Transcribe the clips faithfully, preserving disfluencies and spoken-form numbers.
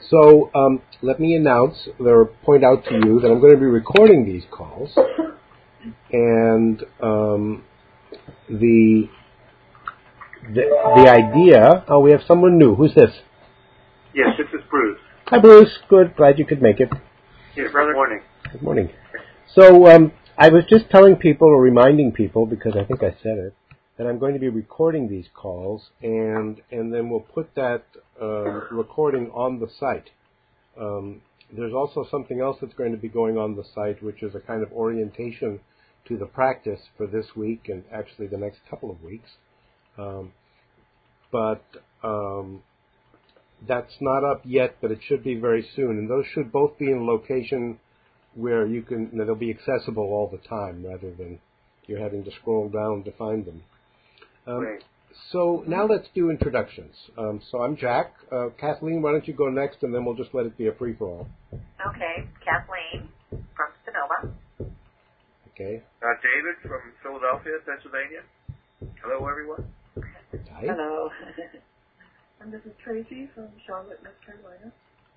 So um, let me announce or point out to you that I'm going to be recording these calls, and um, the, the the idea. Oh, we have someone new. Who's this? Yes, this is Bruce. Hi, Bruce. Good. Glad you could make it. Yes, brother. Good morning. Good morning. So um, I was just telling people or reminding people, because I think I said it, that I'm going to be recording these calls, and and then we'll put that uh, recording on the site. Um, there's also something else that's going to be going on the site, which is a kind of orientation to the practice for this week and actually the next couple of weeks. Um, but um, that's not up yet, but it should be very soon. And those should both be in a location where you can, you know, they'll be accessible all the time rather than you're having to scroll down to find them. Um, Great. So now let's do introductions. Um, so I'm Jack. Uh, Kathleen, why don't you go next, and then we'll just let it be a free-for-all. Okay, Kathleen from Sonoma. Okay. Uh, David from Philadelphia, Pennsylvania. Hello, everyone. Hi. Hello. And this is Tracy from Charlotte, North Carolina.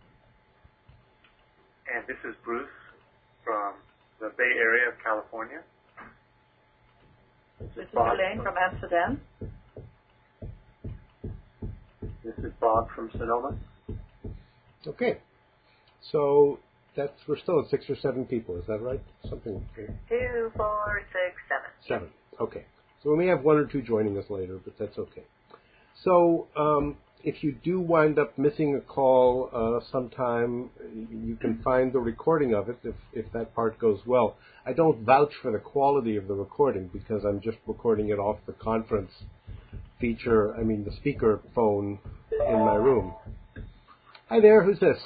And this is Bruce from the Bay Area of California. This is Elaine from Amsterdam. This is Bob from Sonoma. Okay. So that's we're still at six or seven people. Is that right? Something. Two, four, six, seven. Seven. Okay. So we may have one or two joining us later, but that's okay. So um, if you do wind up missing a call uh, sometime, you can find the recording of it if, if that part goes well. I don't vouch for the quality of the recording because I'm just recording it off the conference feature, I mean the speaker phone in my room. Hi there, who's this?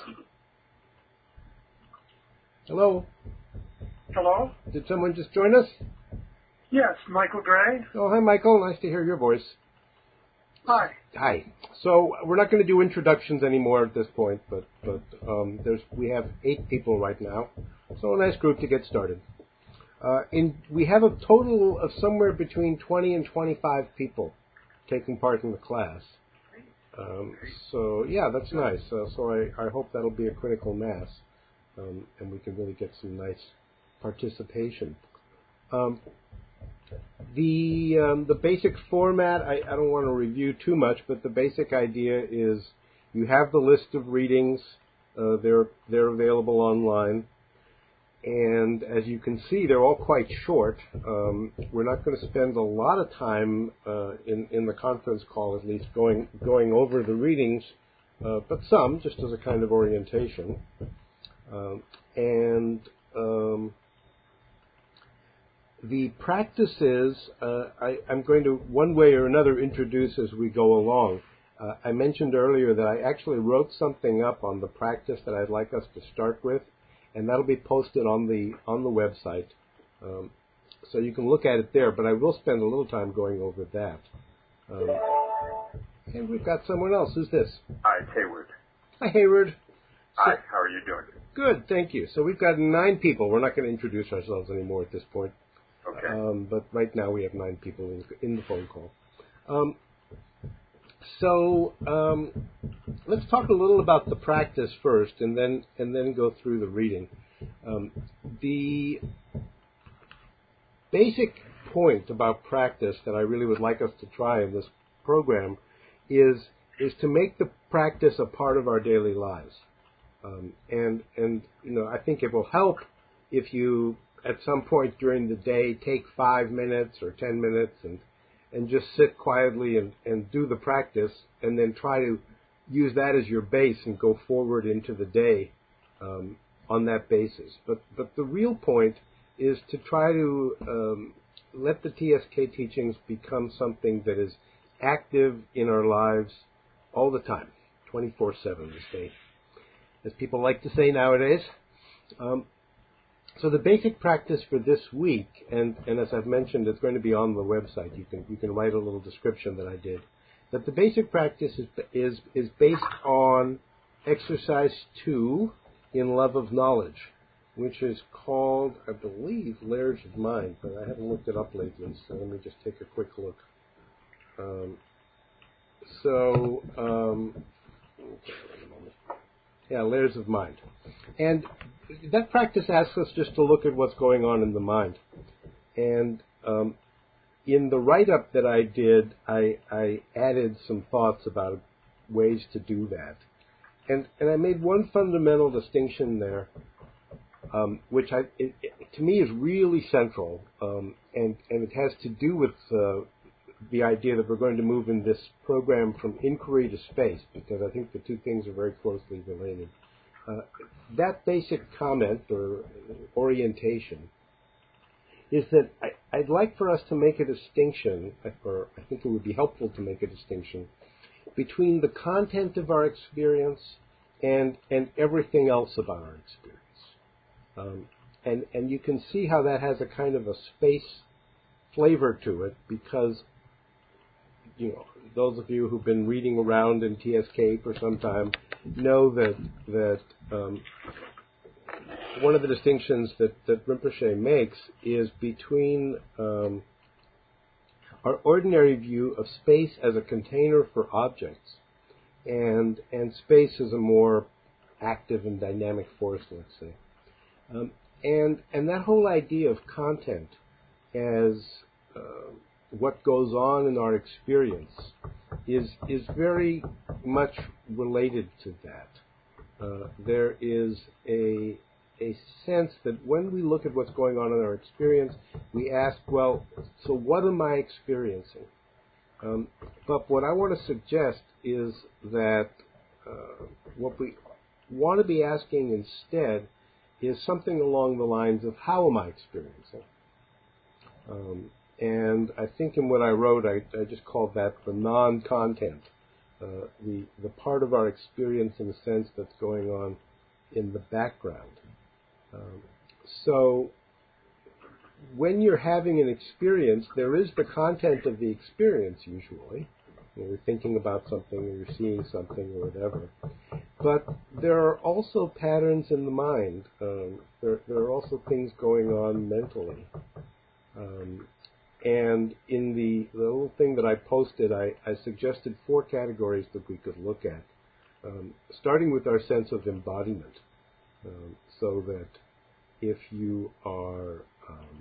Hello? Hello? Did someone just join us? Yes, Michael Gray. Oh, hi Michael, nice to hear your voice. Hi. Hi. So we're not going to do introductions anymore at this point, but but um, there's we have eight people right now, so a nice group to get started. Uh, in we have a total of somewhere between twenty and twenty-five people taking part in the class. Um, so yeah, that's nice. Uh, so I, I hope that'll be a critical mass, um, and we can really get some nice participation. Um, The um, the basic format, I, I don't want to review too much, but the basic idea is you have the list of readings. Uh, they're they're available online, and as you can see, they're all quite short. Um, we're not going to spend a lot of time uh, in in the conference call, at least going going over the readings, uh, but some just as a kind of orientation, um, and. Um, The practices, uh, I, I'm going to one way or another introduce as we go along. Uh, I mentioned earlier that I actually wrote something up on the practice that I'd like us to start with, and that'll be posted on the on the website, um, so you can look at it there. But I will spend a little time going over that. Um, and we've got someone else. Who's this? Hi, it's Hayward. Hi, Hayward. So, Hi, how are you doing? Good, thank you. So we've got nine people. We're not going to introduce ourselves anymore at this point. Okay. Um, but right now we have nine people in, in the phone call. Um, so um, let's talk a little about the practice first, and then and then go through the reading. Um, the basic point about practice that I really would like us to try in this program is is to make the practice a part of our daily lives, um, and and you know I think it will help if you at some point during the day take five minutes or ten minutes and and just sit quietly and, and do the practice, and then try to use that as your base and go forward into the day um, on that basis. But but the real point is to try to um, let the T S K teachings become something that is active in our lives all the time, twenty-four seven, as they, as people like to say nowadays. Um, So the basic practice for this week, and, and as I've mentioned, it's going to be on the website. You can you can write a little description that I did. That the basic practice is is is based on exercise two in Love of Knowledge, which is called, I believe, Layers of Mind, but I haven't looked it up lately. So let me just take a quick look. Um, so um, okay, wait a moment. Yeah, layers of mind. And that practice asks us just to look at what's going on in the mind. And um, in the write-up that I did, I, I added some thoughts about ways to do that. And, and I made one fundamental distinction there, um, which I, it, it, to me is really central, um, and, and it has to do with uh, the idea that we're going to move in this program from inquiry to space, because I think the two things are very closely related. Uh, that basic comment or orientation is that I, I'd like for us to make a distinction, or I think it would be helpful to make a distinction, between the content of our experience and and everything else about our experience. Um, and, and you can see how that has a kind of a space flavor to it, because, you know, those of you who've been reading around in T S K for some time know that that um, one of the distinctions that, that Rinpoche makes is between um, our ordinary view of space as a container for objects and and space as a more active and dynamic force, let's say. Um, and and that whole idea of content as uh, what goes on in our experience is is very much related to that. Uh, there is a a sense that when we look at what's going on in our experience, we ask, well, so what am I experiencing? Um, but what I want to suggest is that uh, what we want to be asking instead is something along the lines of, how am I experiencing? Um, and I think in what I wrote, I, I just called that the non-content, uh, the the part of our experience in a sense that's going on in the background. Um, so when you're having an experience, there is the content of the experience usually. You know, you're thinking about something, or you're seeing something, or whatever. But there are also patterns in the mind. Um, there, there are also things going on mentally. Um, and in the, the little thing that I posted, I, I suggested four categories that we could look at, um, starting with our sense of embodiment. Um, so that if you are um,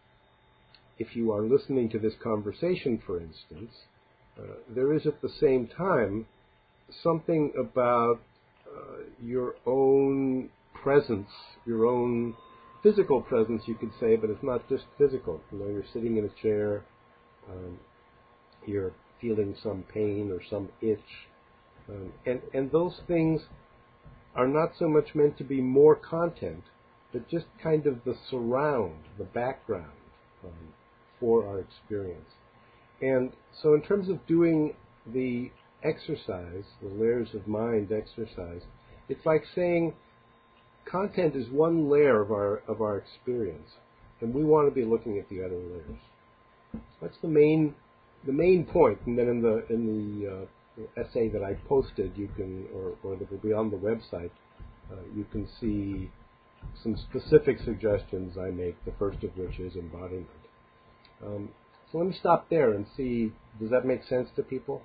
if you are listening to this conversation, for instance, uh, there is at the same time something about uh, your own presence, your own physical presence, you could say, but it's not just physical. You know, you're sitting in a chair, um, you're feeling some pain or some itch, um, and and those things are not so much meant to be more content, but just kind of the surround, the background um, for our experience. And so in terms of doing the exercise, the layers of mind exercise, it's like saying content is one layer of our of our experience, and we want to be looking at the other layers. That's the main the main point. And then in the in the uh, essay that I posted, you can, or, or that will be on the website, uh, you can see some specific suggestions I make, the first of which is embodiment. Um, so let me stop there and see, does that make sense to people?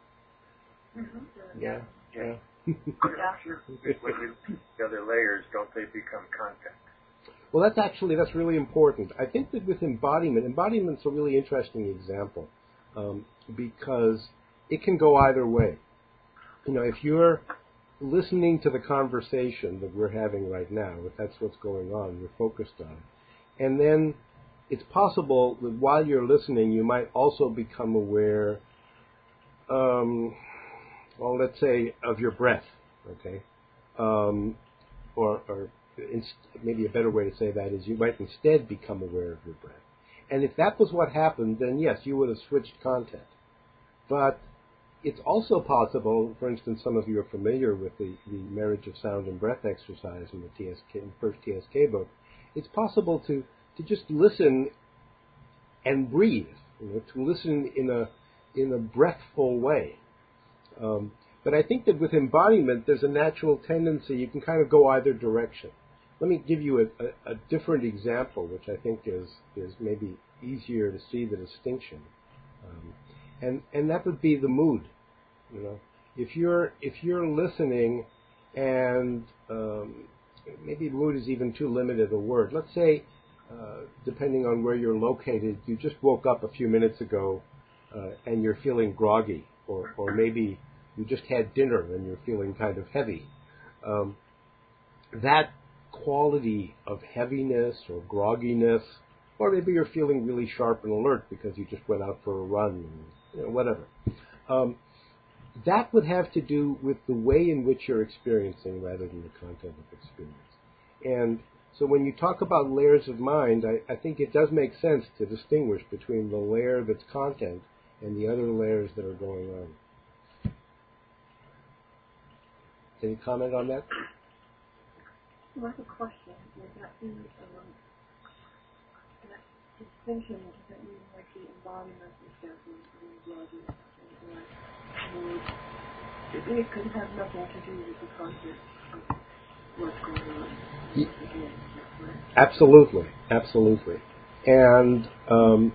Mm-hmm. Yeah? Yeah. Yeah. When we look at the other layers, don't they become content? Well, that's actually, that's really important. I think that with embodiment, embodiment's a really interesting example, um, because it can go either way. You know, if you're listening to the conversation that we're having right now, if that's what's going on, you're focused on it, and then it's possible that while you're listening, you might also become aware, um, well, let's say, of your breath, okay? Um, or, or inst- maybe a better way to say that is you might instead become aware of your breath. And if that was what happened, then yes, you would have switched content. But it's also possible, for instance, some of you are familiar with the, the Marriage of Sound and Breath exercise in the T S K, in the first T S K book. It's possible to, to just listen and breathe, you know, to listen in a in a breathful way. Um, but I think that with embodiment, there's a natural tendency, you can kind of go either direction. Let me give you a, a, a different example, which I think is, is maybe easier to see the distinction. Um, and, and that would be the mood. You know, if you're, if you're listening and um, maybe mood is even too limited a word. Let's say, uh, depending on where you're located, you just woke up a few minutes ago uh, and you're feeling groggy, or, or maybe you just had dinner and you're feeling kind of heavy. Um, that quality of heaviness or grogginess, or maybe you're feeling really sharp and alert because you just went out for a run, and, you know, whatever. Um, that would have to do with the way in which you're experiencing rather than the content of experience. And so when you talk about layers of mind, I, I think it does make sense to distinguish between the layer that's content and the other layers that are going on. Any comment on that? Well, that's a question. Would that be um, that distinction that you like the embodiment of Stephanie and Bloody and like mood? It, it could have nothing to do with the content of what's going on. Y- Again, right? Absolutely, absolutely. And um,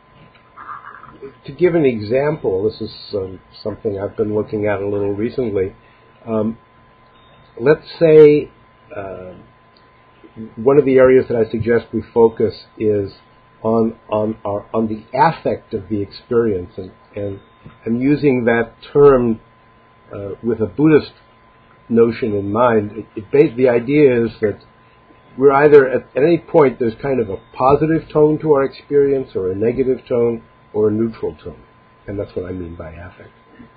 to give an example, this is um, something I've been looking at a little recently. Um, let's say uh, one of the areas that I suggest we focus is on on our on the affect of the experience, and and I'm using that term uh, with a Buddhist notion in mind. It, it bas- the idea is that we're either at, at any point there's kind of a positive tone to our experience, or a negative tone, or a neutral tone, and that's what I mean by affect.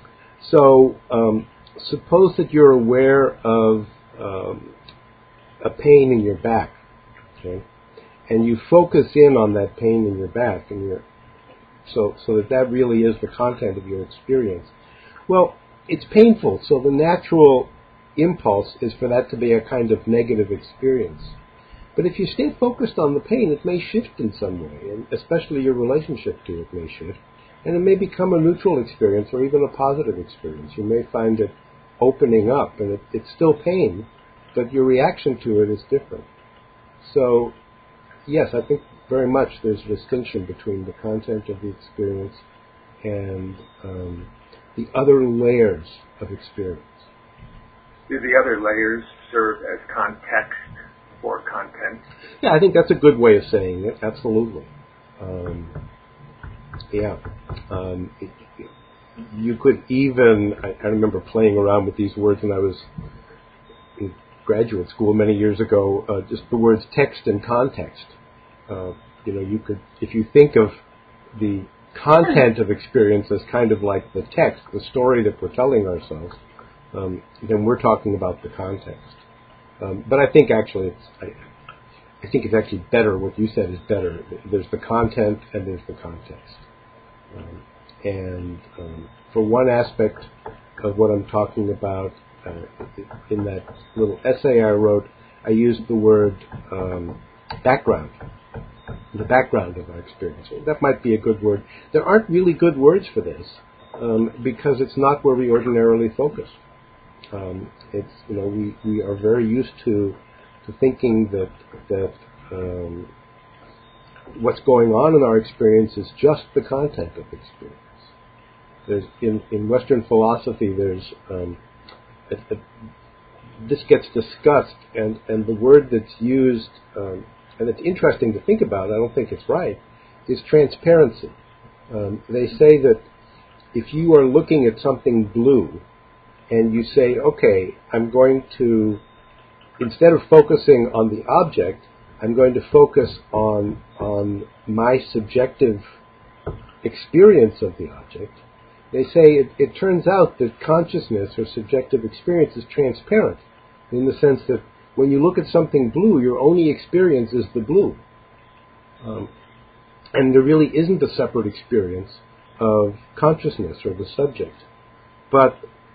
So um, suppose that you're aware of um, a pain in your back, okay, and you focus in on that pain in your back, and you're so so that that really is the content of your experience. Well, it's painful, so the natural impulse is for that to be a kind of negative experience. But if you stay focused on the pain, it may shift in some way, and especially your relationship to it may shift, and it may become a neutral experience or even a positive experience. You may find it opening up, and it, it's still pain, but your reaction to it is different. So, yes, I think very much there's a distinction between the content of the experience and um, the other layers of experience. Do the other layers serve as context for content? Yeah, I think that's a good way of saying it. Absolutely. Um, yeah. Um, it, it, you could even, I, I remember playing around with these words when I was in graduate school many years ago, uh, just the words text and context. Uh, you know, you could, if you think of the content of experience as kind of like the text, the story that we're telling ourselves, um, then we're talking about the context. Um, but I think actually it's, I, I think it's actually better, what you said is better. There's the content and there's the context. Um, and um, for one aspect of what I'm talking about, uh, in that little essay I wrote, I used the word um, background, the background of our experience. That might be a good word. There aren't really good words for this um, because it's not where we ordinarily focus. Um, it's, you know, we, we are very used to to thinking that that um, what's going on in our experience is just the content of experience. There's in, in Western philosophy, there's um, a, a, this gets discussed, and, and the word that's used, um, and it's interesting to think about, I don't think it's right, is transparency. Um, they say that if you are looking at something blue, and you say, okay, I'm going to, instead of focusing on the object, I'm going to focus on on my subjective experience of the object. They say it, it turns out that consciousness or subjective experience is transparent, in the sense that when you look at something blue, your only experience is the blue. Um, and there really isn't a separate experience of consciousness or the subject. But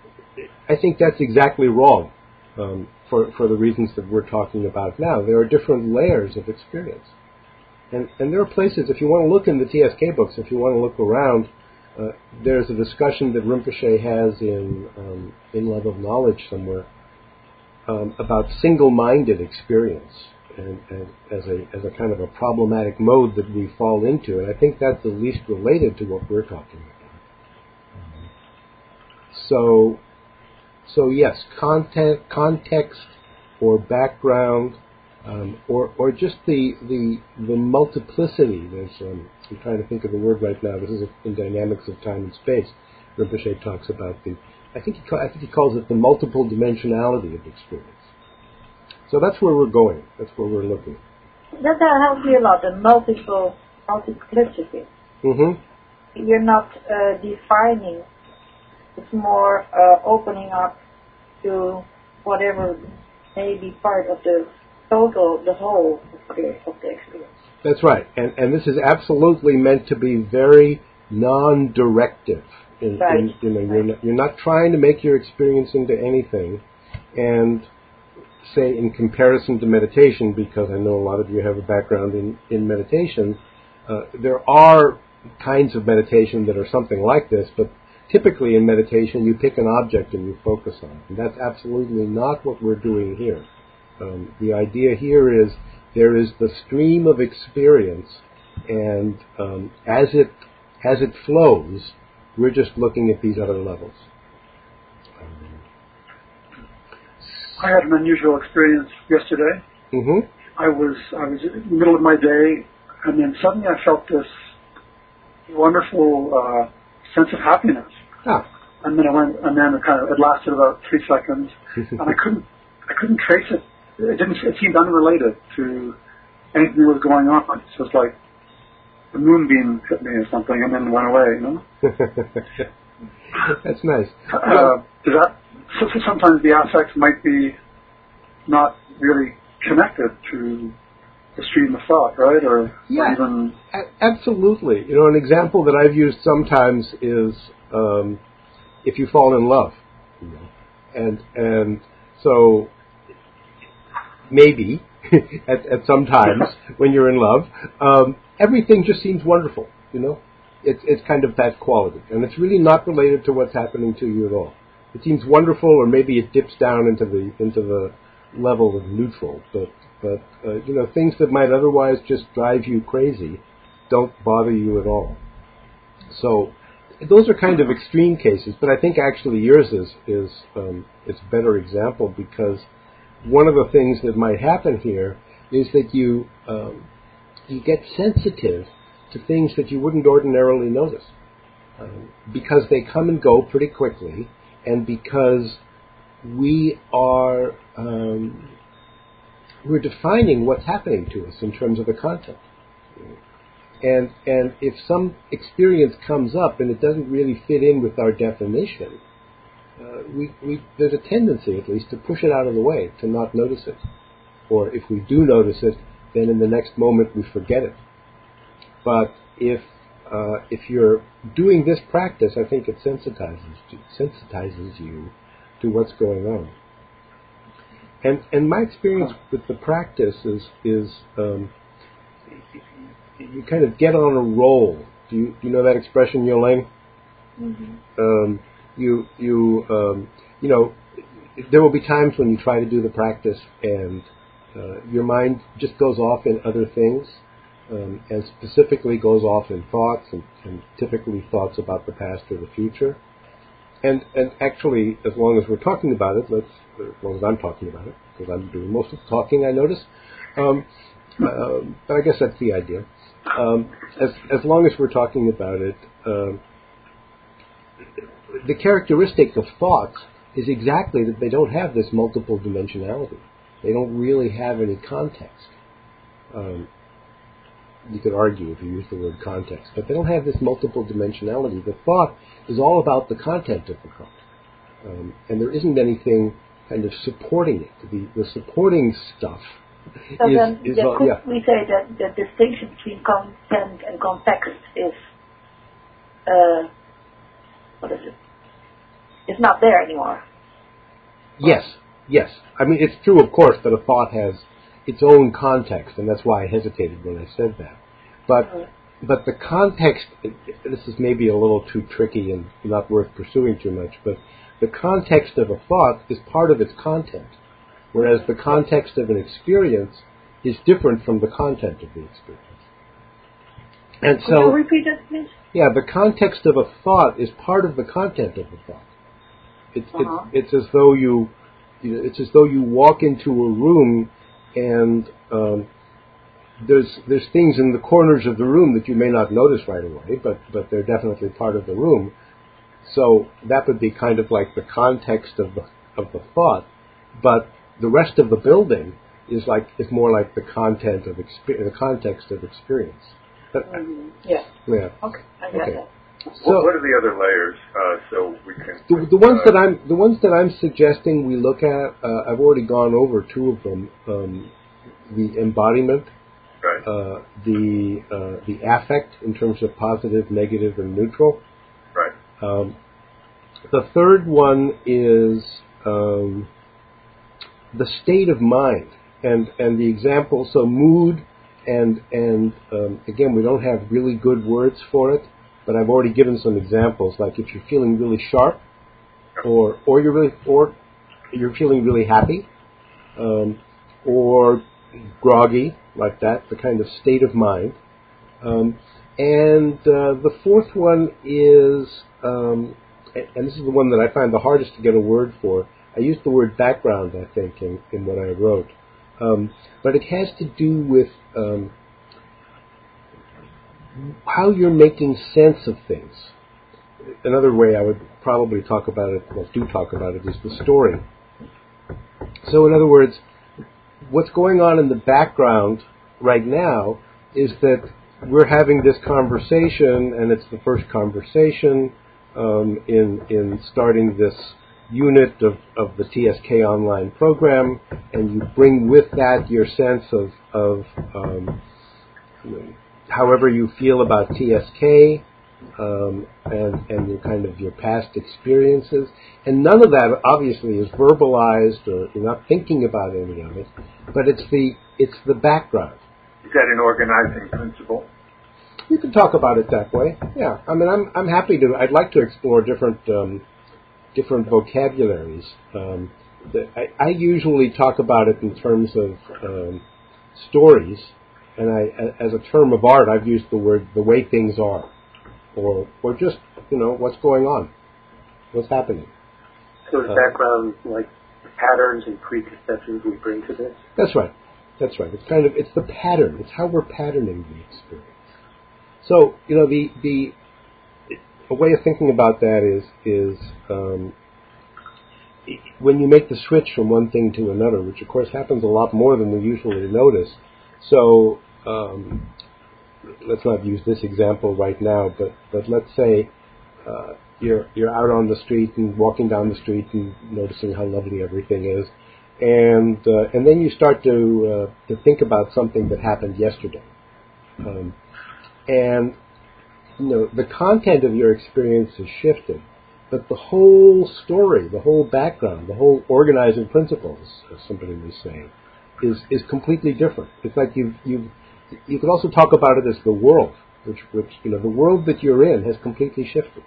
I think that's exactly wrong um, for, for the reasons that we're talking about now. There are different layers of experience. And, and there are places, if you want to look in the T S K books, if you want to look around, uh, there's a discussion that Rinpoche has in um, In Love of Knowledge somewhere um, about single-minded experience and, and as a as a kind of a problematic mode that we fall into. And I think that's the least related to what we're talking about. Um, so... so yes, content, context, or background, um, or or just the the the multiplicity. There's um, I'm trying to think of the word right now. This is in Dynamics of Time and Space. Rinpoche talks about the. I think he ca- I think he calls it the multiple dimensionality of experience. So that's where we're going. That's where we're looking. That helps me a lot. The multiple multiplicity. Mm-hmm. You're not uh, defining. It's more uh, opening up to whatever may be part of the total, the whole of the, of the experience. That's right, and and this is absolutely meant to be very non-directive. In, Right. in, you know, Right. you're not, you're not trying to make your experience into anything, and say in comparison to meditation, because I know a lot of you have a background in in meditation, uh, there are kinds of meditation that are something like this, but typically in meditation you pick an object and you focus on it, and that's absolutely not what we're doing here. Um, the idea here is there is the stream of experience, and um, as it as it flows, we're just looking at these other levels. Um, I had an unusual experience yesterday. mm-hmm. I was I was in the middle of my day, and then suddenly I felt this wonderful uh, sense of happiness. Ah. And then I went, and then it kind of it lasted about three seconds, and I couldn't I couldn't trace it. It didn't. It seemed unrelated to anything that was going on. It's just like the moonbeam hit me or something, and then went away. You know. That's nice. Uh, does that? So, so sometimes the affects might be not really connected to the stream of thought, right? Or, Yeah. or even A- absolutely. You know, an example that I've used sometimes is um, if you fall in love, you know, and and so maybe at, at some times when you're in love, um, everything just seems wonderful. You know, it's it's kind of that quality, and it's really not related to what's happening to you at all. It seems wonderful, or maybe it dips down into the into the level of neutral, but but uh, you know, things that might otherwise just drive you crazy don't bother you at all. So those are kind of extreme cases, but I think actually yours is is um, it's a better example, because one of the things that might happen here is that you um, you get sensitive to things that you wouldn't ordinarily notice, um, because they come and go pretty quickly, and because we are um, we're defining what's happening to us in terms of the content. And and if some experience comes up and it doesn't really fit in with our definition, uh, we, we there's a tendency, at least, to push it out of the way, to not notice it. Or if we do notice it, then in the next moment we forget it. But if uh, if you're doing this practice, I think it sensitizes you, sensitizes you to what's going on. And and my experience with the practice is is um, you kind of get on a roll. Do you, do you know that expression, Yolene? Mm-hmm. Um, you you um, you know, there will be times when you try to do the practice and uh, your mind just goes off in other things, um, and specifically goes off in thoughts, and, and typically thoughts about the past or the future. And and actually, as long as we're talking about it, let's as long as I'm talking about it, because I'm doing most of the talking, I notice. Um, uh, but I guess that's the idea. Um, as as long as we're talking about it, um, the characteristic of thoughts is exactly that they don't have this multiple dimensionality. They don't really have any context. Um, you could argue if you use the word context, but they don't have this multiple dimensionality. The thought is all about the content of the thought, um, and there isn't anything kind of supporting it. The, the supporting stuff So is, then, is then all, could yeah. we say that the distinction between content and context is, uh, what is it? It's not there anymore. Yes, yes. I mean, it's true, of course, that a thought has its own context, and that's why I hesitated when I said that. But mm-hmm. but the context, this is maybe a little too tricky and not worth pursuing too much, but the context of a thought is part of its content, whereas the context of an experience is different from the content of the experience. And Could so, you repeat that, please? Yeah, the context of a thought is part of the content of the thought. it's Uh-huh. it's it's as though you, you know, it's as though you walk into a room and um, there's there's things in the corners of the room that you may not notice right away, but but they're definitely part of the room. So that would be kind of like the context of the of the thought, but the rest of the building is like is more like the content of exper- the context of experience. But, Mm-hmm. Yeah. yeah. Okay. I get Okay. that. So what, what are the other layers? Uh, so we can. the, the ones uh, that I'm the ones that I'm suggesting we look at, uh, I've already gone over two of them. Um, the embodiment, Right. uh, the uh, the affect in terms of positive, negative, and neutral. Right. Um, the third one is um, the state of mind, and and the example. So mood, and and um, again, we don't have really good words for it, but I've already given some examples. Like if you're feeling really sharp, or or you're really or you're feeling really happy, um, or groggy, like that, the kind of state of mind. Um, and uh, the fourth one is, um, and this is the one that I find the hardest to get a word for. I used the word background, I think, in, in what I wrote. Um, but it has to do with um, how you're making sense of things. Another way I would probably talk about it, well, do talk about it, is the story. So in other words, what's going on in the background right now is that we're having this conversation, and it's the first conversation um, in in starting this unit of, of the T S K online program, and you bring with that your sense of, of um, however you feel about T S K, um, and, and your kind of your past experiences. And none of that obviously is verbalized, or you're not thinking about any of it, but it's the it's the background. Is that an organizing principle? You can talk about it that way. Yeah, I mean, I'm I'm happy to. I'd like to explore different um, different vocabularies. Um, the, I, I usually talk about it in terms of um, stories, and I, as a term of art, I've used the word "the way things are," or or just you know what's going on, what's happening. So the Uh, background, like patterns and preconceptions we bring to this? That's right. That's right. It's kind of it's the pattern. It's how we're patterning the experience. So you know the the a way of thinking about that is is um, when you make the switch from one thing to another, which of course happens a lot more than we usually notice. So um, let's not use this example right now, but but let's say uh, you're you're out on the street and walking down the street and noticing how lovely everything is, and uh, and then you start to uh, to think about something that happened yesterday, um, and you know the content of your experience has shifted, but the whole story, the whole background, the whole organizing principles, as somebody was saying, is is completely different. It's like you you you could also talk about it as the world, which which you know the world that you're in has completely shifted.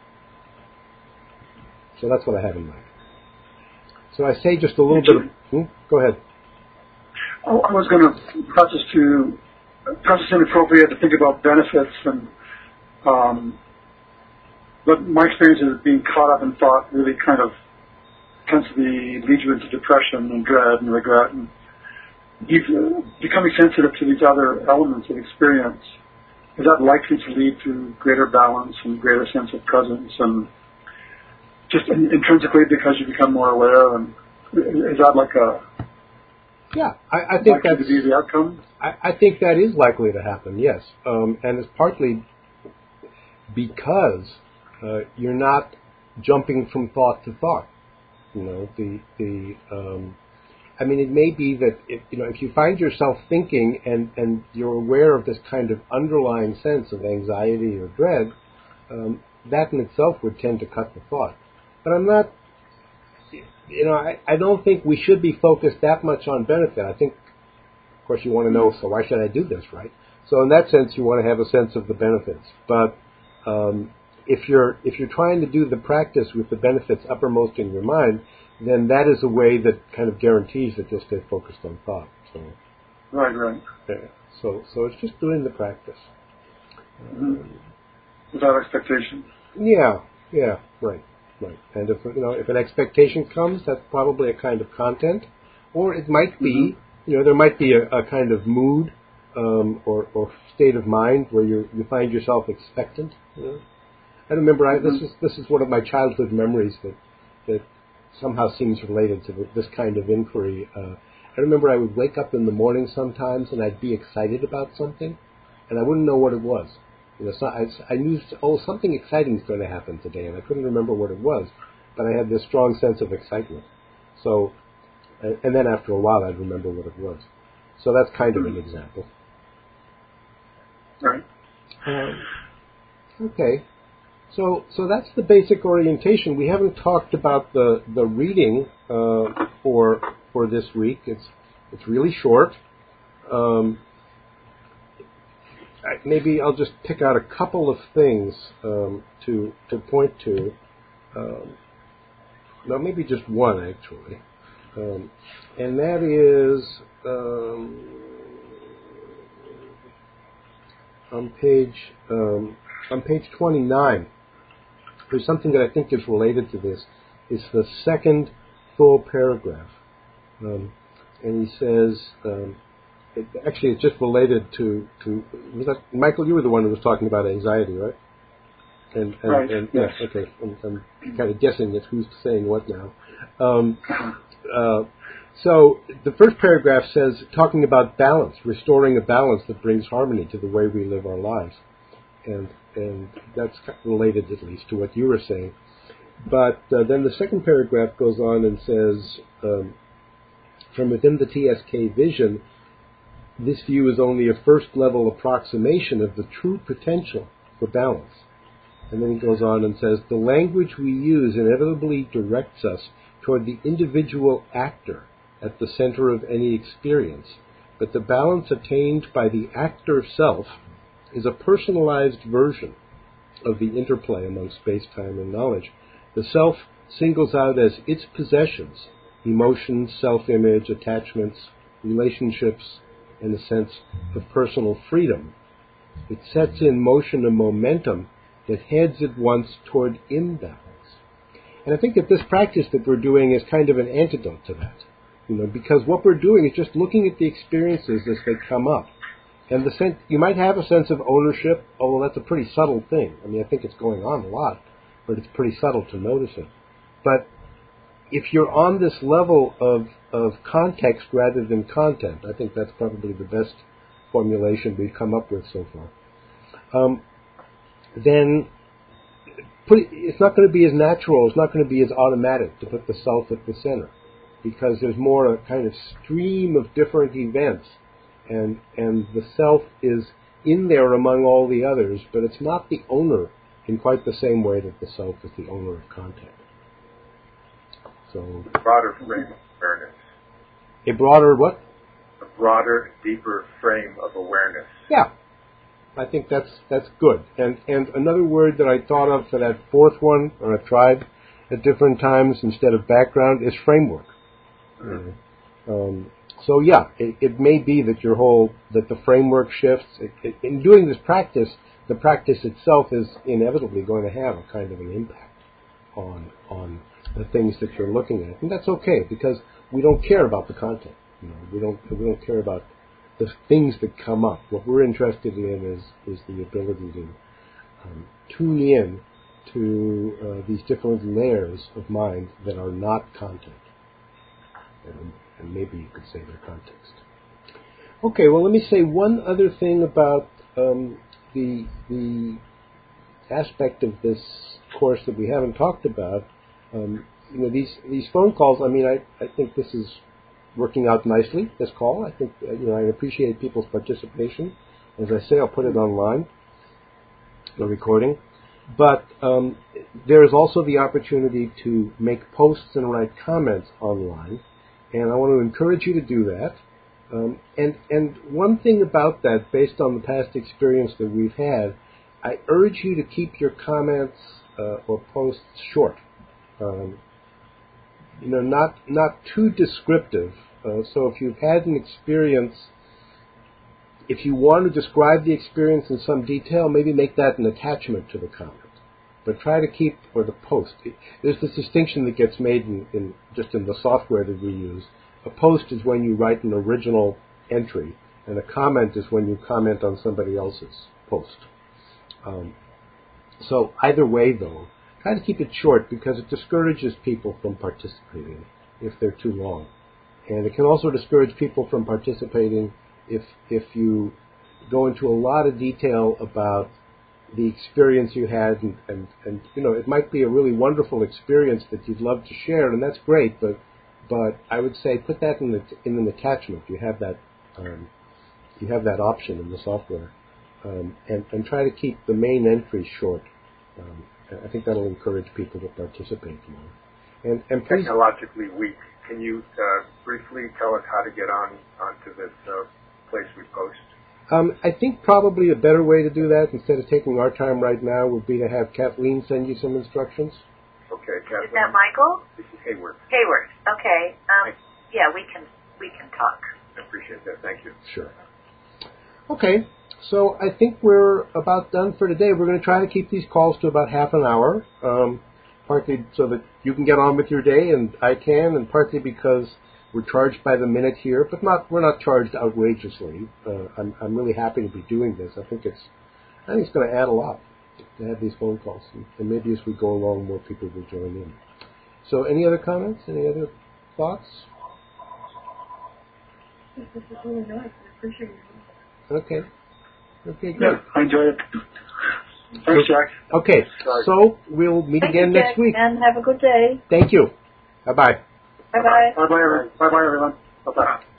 So that's what I have in mind. So I say just a little bit of... Hmm? Go ahead. Oh, I was going to perhaps it's to perhaps it's inappropriate to think about benefits, and um, but my experience is being caught up in thought really kind of tends to be lead you into depression and dread and regret, and you've, becoming sensitive to these other elements of experience. Is that likely to lead to greater balance and greater sense of presence, and just in, intrinsically because you become more aware? And is that like a Yeah, I, I think likely that's... to be the outcome? I, I think that is likely to happen, yes. Um, and it's partly because uh, you're not jumping from thought to thought. You know, the... the um, I mean, it may be that, if, you know, if you find yourself thinking and, and you're aware of this kind of underlying sense of anxiety or dread, um, that in itself would tend to cut the thought. But I'm not, you know, I, I don't think we should be focused that much on benefit. I think, of course, you want to know, so why should I do this, right? So in that sense, you want to have a sense of the benefits. But um, if you're if you're trying to do the practice with the benefits uppermost in your mind, then that is a way that kind of guarantees that you'll stay focused on thought. So, Right, right. yeah. So, so it's just doing the practice. Mm-hmm. Without expectation. Yeah, yeah, right. Right. And if you know if an expectation comes, that's probably a kind of content, or it might be mm-hmm. you know there might be a, a kind of mood um, or, or state of mind where you you find yourself expectant. You know? I remember I, this is this is one of my childhood memories that that somehow seems related to this kind of inquiry. Uh, I remember I would wake up in the morning sometimes and I'd be excited about something, and I wouldn't know what it was. You know, so I, I knew, oh, something exciting is going to happen today, and I couldn't remember what it was, but I had this strong sense of excitement. So, and, and then after a while, I'd remember what it was. So that's kind of an example. Right. Um, okay. So, so that's the basic orientation. We haven't talked about the the reading uh, for for this week. It's it's really short. Um, Maybe I'll just pick out a couple of things um, to to point to. Um, no, maybe just one actually, um, and that is um, on page um, on page twenty-nine. There's something that I think is related to this. It's the second full paragraph, um, and he says. Um, It, actually, it's just related to, to was that, Michael, you were the one who was talking about anxiety, right? And, and, right. and yes. yeah, okay. I'm, I'm kind of guessing at who's saying what now. Um, uh, so the first paragraph says, talking about balance, restoring a balance that brings harmony to the way we live our lives. And, and that's related, at least, to what you were saying. But uh, then the second paragraph goes on and says, um, from within the T S K vision, this view is only a first-level approximation of the true potential for balance. And then he goes on and says, the language we use inevitably directs us toward the individual actor at the center of any experience, but the balance attained by the actor self is a personalized version of the interplay among space-time and knowledge. The self singles out as its possessions emotions, self-image, attachments, relationships, and a sense of personal freedom. It sets in motion a momentum that heads at once toward imbalance. And I think that this practice that we're doing is kind of an antidote to that. You know, because what we're doing is just looking at the experiences as they come up. And the sense, you might have a sense of ownership, although that's a pretty subtle thing. I mean, I think it's going on a lot, but it's pretty subtle to notice it. But if you're on this level of, of context rather than content, I think that's probably the best formulation we've come up with so far, um, then put it, it's not going to be as natural, it's not going to be as automatic to put the self at the center, because there's more a kind of stream of different events, and, and the self is in there among all the others, but it's not the owner in quite the same way that the self is the owner of content. So, a broader frame of awareness. A broader what? A broader, deeper frame of awareness. Yeah, I think that's that's good. And and another word that I thought of for that fourth one, or I've tried at different times instead of background, is framework. Mm-hmm. Um, so yeah, it, it may be that your whole that the framework shifts. It, it, in doing this practice, the practice itself is inevitably going to have a kind of an impact on on. the things that you're looking at, and that's okay because we don't care about the content. You know, we don't we don't care about the things that come up. What we're interested in is is the ability to um, tune in to uh, these different layers of mind that are not content, and, and maybe you could say they're context. Okay, well, let me say one other thing about um, the the aspect of this course that we haven't talked about. Um, you know, these these phone calls, I mean, I, I think this is working out nicely, this call. I think, uh, you know, I appreciate people's participation. As I say, I'll put it online, the recording. But um, there is also the opportunity to make posts and write comments online, and I want to encourage you to do that. Um, and, and one thing about that, based on the past experience that we've had, I urge you to keep your comments uh, or posts short. Um, you know, not not too descriptive. Uh, so if you've had an experience, if you want to describe the experience in some detail, maybe make that an attachment to the comment. but try to keep, or the post. There's this distinction that gets made in, in just in the software that we use. A post is when you write an original entry, and a comment is when you comment on somebody else's post. Um, so either way, though, try to keep it short because it discourages people from participating if they're too long. And it can also discourage people from participating if if you go into a lot of detail about the experience you had, and, and, and you know, it might be a really wonderful experience that you'd love to share, and that's great, but but I would say put that in the, in an attachment. You have that um, you have that option in the software, um, and, and try to keep the main entry short. Um, I think that'll encourage people to participate more. And, and please, technologically weak. Can you uh, briefly tell us how to get on onto this uh, place we post? Um, I think probably a better way to do that, instead of taking our time right now, would be to have Kathleen send you some instructions. Okay, Kathleen. Is that Michael? This is Hayward. Hayward. Okay. Um, yeah, we can we can talk. I appreciate that. Thank you. Sure. Okay, so I think we're about done for today. We're going to try to keep these calls to about half an hour, um, partly so that you can get on with your day and I can, and partly because we're charged by the minute here, but not we're not charged outrageously. Uh, I'm I'm really happy to be doing this. I think it's I think it's going to add a lot to have these phone calls, and, and maybe as we go along, more people will join in. So, any other comments? Any other thoughts? This is really nice. I appreciate it. Okay. Okay, good. Yeah, I enjoyed it. Thanks, Jack. Okay, so we'll meet Thank again you, next Jack, week. and have a good day. Thank you. Bye bye. Bye bye. Bye-bye, everyone. Bye-bye, everyone. Bye-bye.